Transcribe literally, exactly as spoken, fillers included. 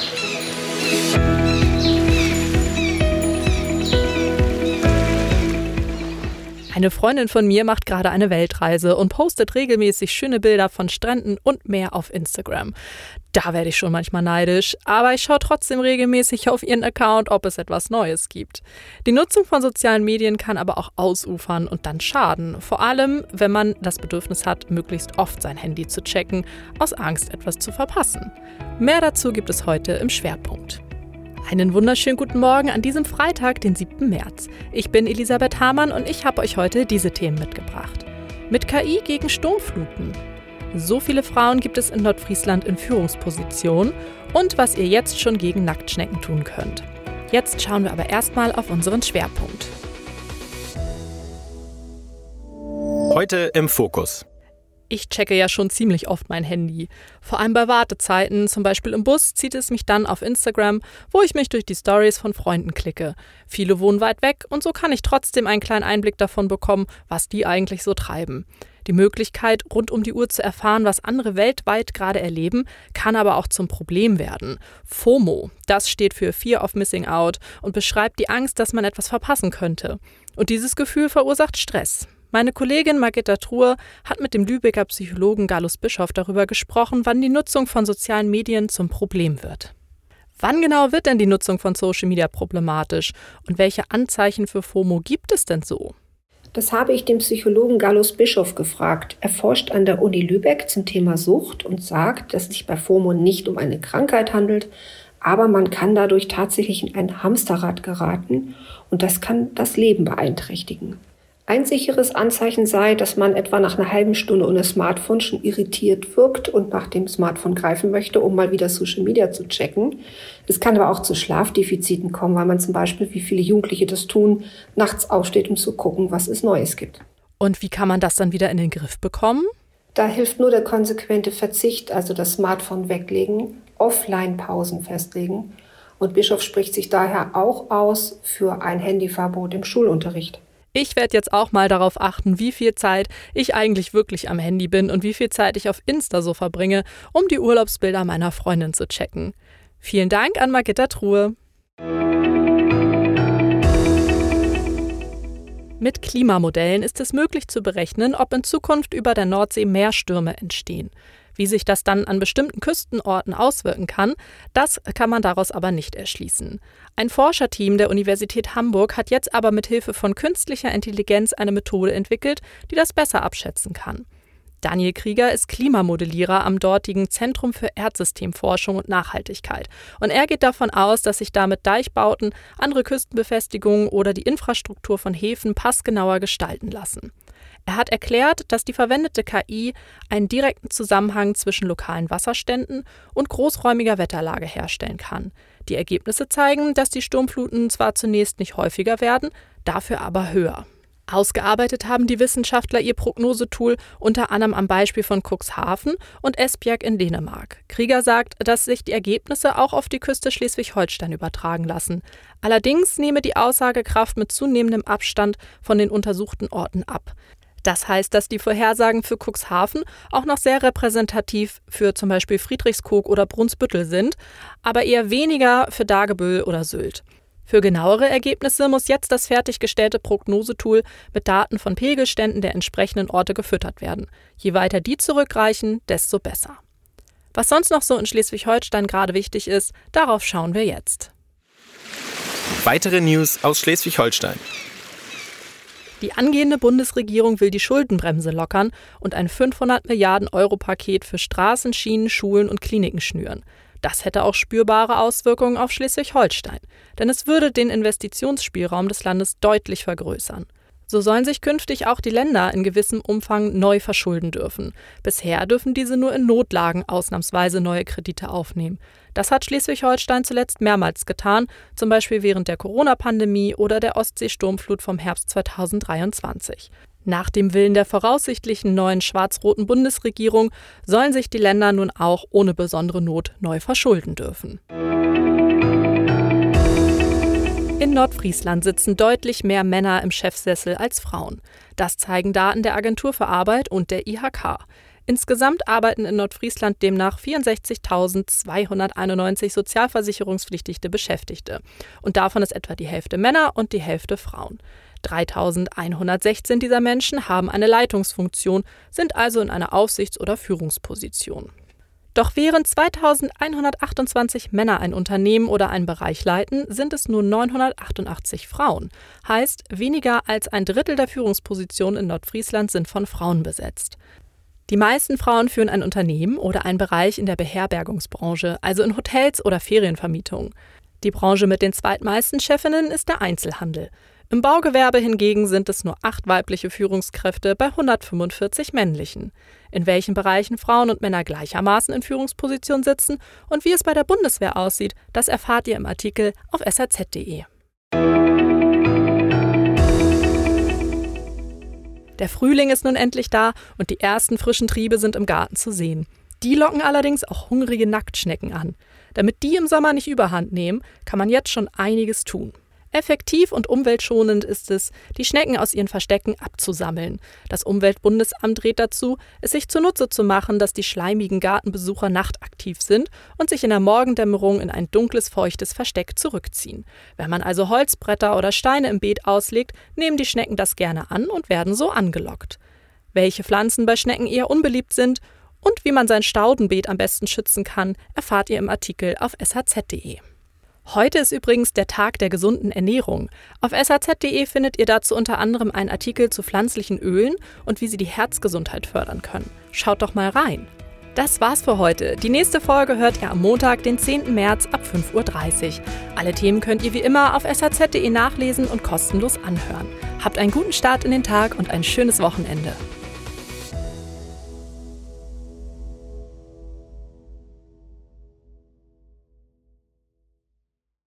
Eine Freundin von mir macht gerade eine Weltreise und postet regelmäßig schöne Bilder von Stränden und Meer auf Instagram. Da werde ich schon manchmal neidisch, aber ich schaue trotzdem regelmäßig auf ihren Account, ob es etwas Neues gibt. Die Nutzung von sozialen Medien kann aber auch ausufern und dann schaden. Vor allem, wenn man das Bedürfnis hat, möglichst oft sein Handy zu checken, aus Angst, etwas zu verpassen. Mehr dazu gibt es heute im Schwerpunkt. Einen wunderschönen guten Morgen an diesem Freitag, den siebten März. Ich bin Elisabeth Hamann und ich habe euch heute diese Themen mitgebracht. Mit K I gegen Sturmfluten. So viele Frauen gibt es in Nordfriesland in Führungspositionen und was ihr jetzt schon gegen Nacktschnecken tun könnt. Jetzt schauen wir aber erstmal auf unseren Schwerpunkt. Heute im Fokus. Ich checke ja schon ziemlich oft mein Handy. Vor allem bei Wartezeiten, zum Beispiel im Bus, zieht es mich dann auf Instagram, wo ich mich durch die Stories von Freunden klicke. Viele wohnen weit weg und so kann ich trotzdem einen kleinen Einblick davon bekommen, was die eigentlich so treiben. Die Möglichkeit, rund um die Uhr zu erfahren, was andere weltweit gerade erleben, kann aber auch zum Problem werden. FOMO, das steht für Fear of Missing Out und beschreibt die Angst, dass man etwas verpassen könnte. Und dieses Gefühl verursacht Stress. Meine Kollegin Margitta Truhe hat mit dem Lübecker Psychologen Gallus Bischof darüber gesprochen, wann die Nutzung von sozialen Medien zum Problem wird. Wann genau wird denn die Nutzung von Social Media problematisch und welche Anzeichen für FOMO gibt es denn so? Das habe ich den Psychologen Gallus Bischof gefragt. Er forscht an der Uni Lübeck zum Thema Sucht und sagt, dass es sich bei FOMO nicht um eine Krankheit handelt, aber man kann dadurch tatsächlich in ein Hamsterrad geraten und das kann das Leben beeinträchtigen. Ein sicheres Anzeichen sei, dass man etwa nach einer halben Stunde ohne Smartphone schon irritiert wirkt und nach dem Smartphone greifen möchte, um mal wieder Social Media zu checken. Es kann aber auch zu Schlafdefiziten kommen, weil man zum Beispiel, wie viele Jugendliche das tun, nachts aufsteht, um zu gucken, was es Neues gibt. Und wie kann man das dann wieder in den Griff bekommen? Da hilft nur der konsequente Verzicht, also das Smartphone weglegen, Offline-Pausen festlegen. Und Bischof spricht sich daher auch aus für ein Handyverbot im Schulunterricht. Ich werde jetzt auch mal darauf achten, wie viel Zeit ich eigentlich wirklich am Handy bin und wie viel Zeit ich auf Insta so verbringe, um die Urlaubsbilder meiner Freundin zu checken. Vielen Dank an Margitta Truhe. Mit Klimamodellen ist es möglich zu berechnen, ob in Zukunft über der Nordsee mehr Stürme entstehen. Wie sich das dann an bestimmten Küstenorten auswirken kann, das kann man daraus aber nicht erschließen. Ein Forscherteam der Universität Hamburg hat jetzt aber mit Hilfe von künstlicher Intelligenz eine Methode entwickelt, die das besser abschätzen kann. Daniel Krieger ist Klimamodellierer am dortigen Zentrum für Erdsystemforschung und Nachhaltigkeit. Und er geht davon aus, dass sich damit Deichbauten, andere Küstenbefestigungen oder die Infrastruktur von Häfen passgenauer gestalten lassen. Er hat erklärt, dass die verwendete K I einen direkten Zusammenhang zwischen lokalen Wasserständen und großräumiger Wetterlage herstellen kann. Die Ergebnisse zeigen, dass die Sturmfluten zwar zunächst nicht häufiger werden, dafür aber höher. Ausgearbeitet haben die Wissenschaftler ihr Prognosetool unter anderem am Beispiel von Cuxhaven und Esbjerg in Dänemark. Krieger sagt, dass sich die Ergebnisse auch auf die Küste Schleswig-Holstein übertragen lassen. Allerdings nehme die Aussagekraft mit zunehmendem Abstand von den untersuchten Orten ab. Das heißt, dass die Vorhersagen für Cuxhaven auch noch sehr repräsentativ für zum Beispiel Friedrichskoog oder Brunsbüttel sind, aber eher weniger für Dagebüll oder Sylt. Für genauere Ergebnisse muss jetzt das fertiggestellte Prognosetool mit Daten von Pegelständen der entsprechenden Orte gefüttert werden. Je weiter die zurückreichen, desto besser. Was sonst noch so in Schleswig-Holstein gerade wichtig ist, darauf schauen wir jetzt. Weitere News aus Schleswig-Holstein. Die angehende Bundesregierung will die Schuldenbremse lockern und ein fünfhundert Milliarden Euro Paket für Straßen, Schienen, Schulen und Kliniken schnüren. Das hätte auch spürbare Auswirkungen auf Schleswig-Holstein, denn es würde den Investitionsspielraum des Landes deutlich vergrößern. So sollen sich künftig auch die Länder in gewissem Umfang neu verschulden dürfen. Bisher dürfen diese nur in Notlagen ausnahmsweise neue Kredite aufnehmen. Das hat Schleswig-Holstein zuletzt mehrmals getan, zum Beispiel während der Corona-Pandemie oder der Ostsee-Sturmflut vom Herbst zweitausenddreiundzwanzig. Nach dem Willen der voraussichtlichen neuen schwarz-roten Bundesregierung sollen sich die Länder nun auch ohne besondere Not neu verschulden dürfen. In Nordfriesland sitzen deutlich mehr Männer im Chefsessel als Frauen. Das zeigen Daten der Agentur für Arbeit und der I H K. Insgesamt arbeiten in Nordfriesland demnach vierundsechzigtausendzweihunderteinundneunzig sozialversicherungspflichtige Beschäftigte. Und davon ist etwa die Hälfte Männer und die Hälfte Frauen. dreitausendeinhundertsechzehn dieser Menschen haben eine Leitungsfunktion, sind also in einer Aufsichts- oder Führungsposition. Doch während zweitausendeinhundertachtundzwanzig Männer ein Unternehmen oder einen Bereich leiten, sind es nur neunhundertachtundachtzig Frauen. Heißt, weniger als ein Drittel der Führungspositionen in Nordfriesland sind von Frauen besetzt. Die meisten Frauen führen ein Unternehmen oder einen Bereich in der Beherbergungsbranche, also in Hotels oder Ferienvermietung. Die Branche mit den zweitmeisten Chefinnen ist der Einzelhandel. Im Baugewerbe hingegen sind es nur acht weibliche Führungskräfte bei hundertfünfundvierzig männlichen. In welchen Bereichen Frauen und Männer gleichermaßen in Führungspositionen sitzen und wie es bei der Bundeswehr aussieht, das erfahrt ihr im Artikel auf S R Z punkt de. Der Frühling ist nun endlich da und die ersten frischen Triebe sind im Garten zu sehen. Die locken allerdings auch hungrige Nacktschnecken an. Damit die im Sommer nicht überhand nehmen, kann man jetzt schon einiges tun. Effektiv und umweltschonend ist es, die Schnecken aus ihren Verstecken abzusammeln. Das Umweltbundesamt rät dazu, es sich zunutze zu machen, dass die schleimigen Gartenbesucher nachtaktiv sind und sich in der Morgendämmerung in ein dunkles, feuchtes Versteck zurückziehen. Wenn man also Holzbretter oder Steine im Beet auslegt, nehmen die Schnecken das gerne an und werden so angelockt. Welche Pflanzen bei Schnecken eher unbeliebt sind und wie man sein Staudenbeet am besten schützen kann, erfahrt ihr im Artikel auf S R Z punkt de. Heute ist übrigens der Tag der gesunden Ernährung. Auf S R Z punkt de findet ihr dazu unter anderem einen Artikel zu pflanzlichen Ölen und wie sie die Herzgesundheit fördern können. Schaut doch mal rein. Das war's für heute. Die nächste Folge hört ihr am Montag, den zehnten März ab fünf Uhr dreißig. Alle Themen könnt ihr wie immer auf S R Z punkt de nachlesen und kostenlos anhören. Habt einen guten Start in den Tag und ein schönes Wochenende.